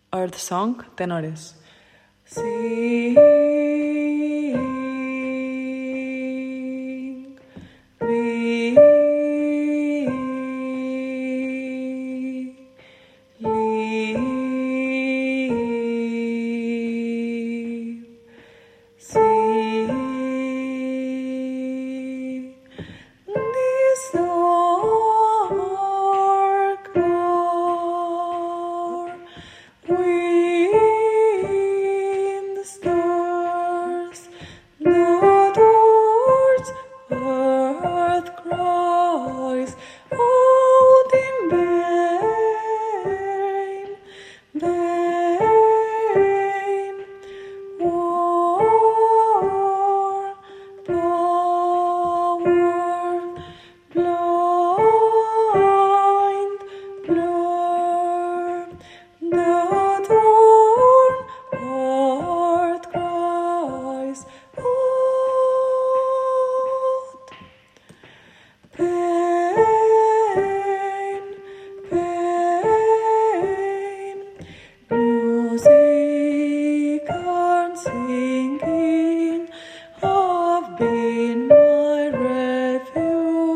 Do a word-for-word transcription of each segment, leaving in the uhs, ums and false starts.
or the song Tenores. Sing, be, live, see, this dark hour, wind stirs the doors, earth cries out in vain, vain, war, power, blind, blur, the torn heart cries out. Pain, pain, music and singing have been my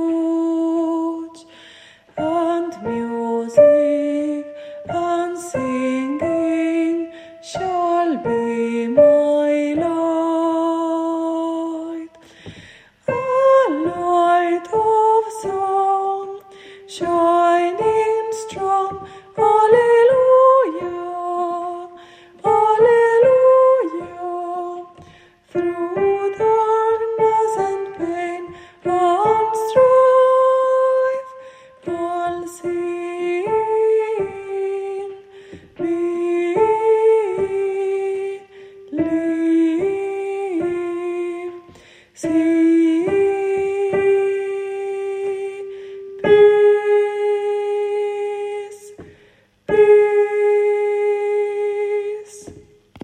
refuge, and music and singing